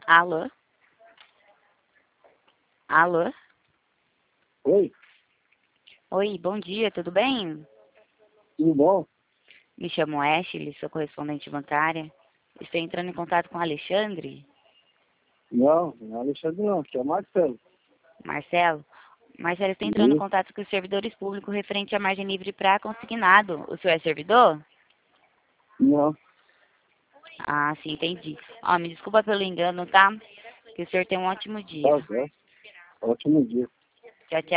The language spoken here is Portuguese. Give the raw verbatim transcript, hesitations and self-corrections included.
Alô? Alô? Oi, Oi, bom dia, tudo bem? tudo bom? Me chamo Ashley, sou correspondente bancária. Estou entrando em contato com o Alexandre. Não, não é Alexandre não, aqui é o Marcelo. Marcelo? Marcelo, estou entrando em Isso. contato com os servidores públicos referente à margem livre para consignado. O senhor é servidor? Não, Ah, sim, entendi. Ó, me desculpa pelo engano, tá? Que o senhor tenha um ótimo dia. tá, tá. Ótimo dia. Tchau, tchau.